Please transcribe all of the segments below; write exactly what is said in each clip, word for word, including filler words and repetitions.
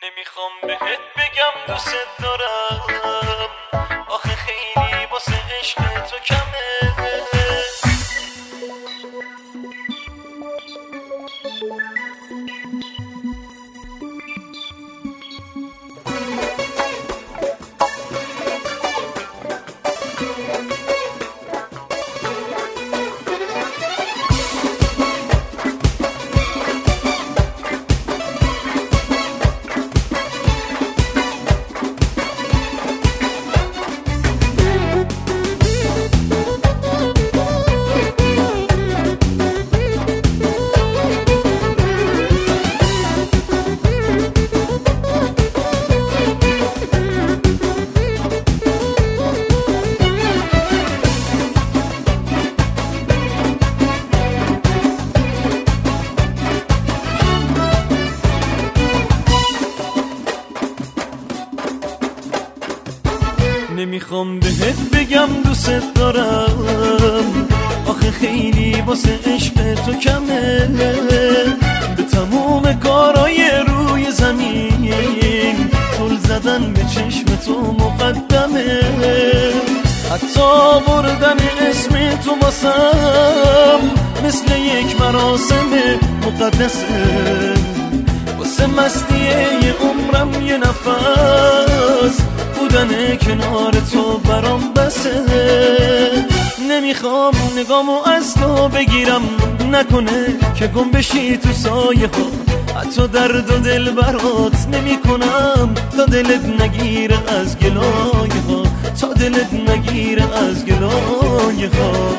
نمیخوام بهت بگم دوست دارم، آخه خیلی واسه عشق تو کمه. نمیخوام بهت بگم دوست دارم، آخه خیلی واسه عشق تو کمه. به تموم کارای روی زمین طول زدن به چشم تو مقدمه. حتی بردن اسم تو واسم مثل یک مراسم مقدسه. واسه مستی عمرم یه نفس بودن کنار تو برام بسه. نمیخوام نگامو از تو بگیرم، نکنه که گم بشی تو سایه ها. حتی درد و دل برات نمی کنم تا دلت نگیره از گلایه ها، تا دلت نگیره از گلایه ها.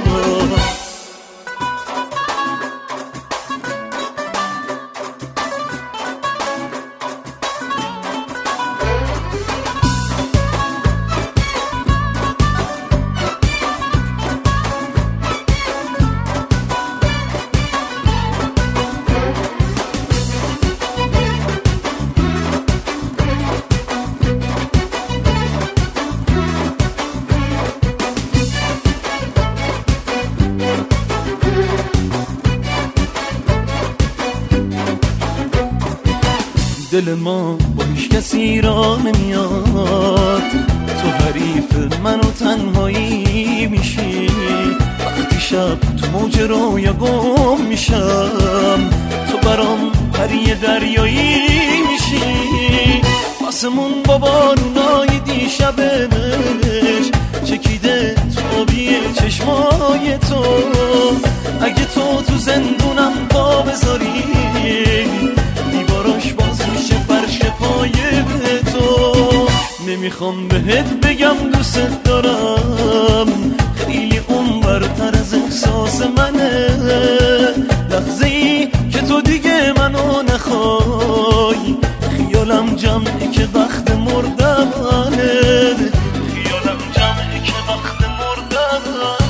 دل ما با هیچ کسی را نمیاد، تو حریف من و تنهایی میشی. وقتی شب تو موج رویا گم میشم، تو برام پری دریایی میشی. آسمون با بارونای دیشبش چکیده تو آبی چشمای تو. اگه تو تو زندونم پا بذاری، دیواراش باز میشه فرش پای تو. نمیخوام بهت بگم دوست دارم، خیلی اونورتر از احساس منه. لحظه ای که تو دیگه منو نخوای، خیالم جمعه که وقت مردنه. خیالم جمعه که وقت مردنه.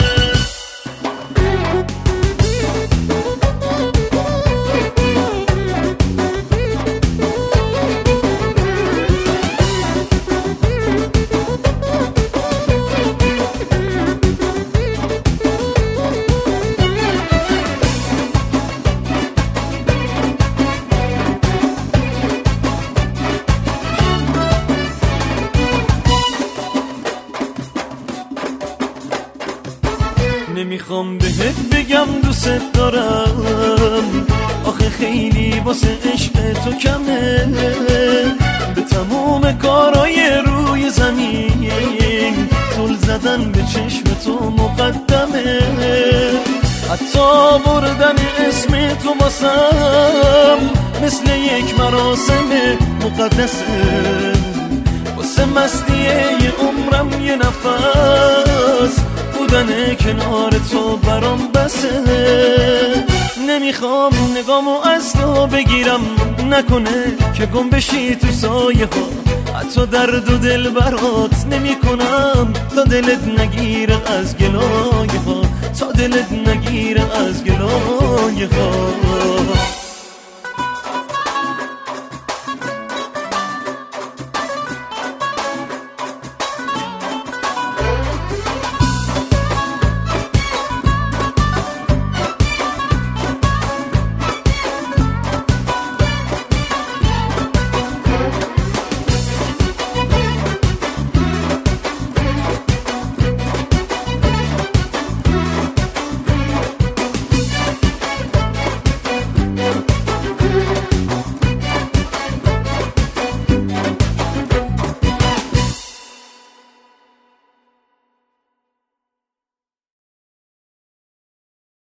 نمیخوام بهت بگم دوست دارم، آخه خیلی واسه عشق تو کمه. به تموم کارای روی زمین طول زدن به چشم تو مقدمه. حتی بردن اسم تو واسم مثل یک مراسم مقدسه. واسه مستی عمرم یه نفس بودن کنار تو برام بسه. نمیخوام نگامو از تو بگیرم، نکنه که گم بشی تو سایه ها. حتی درد و دل برات نمی کنم تا دلت نگیره از گلایه ها، تا دلت نگیره از گلایه ها.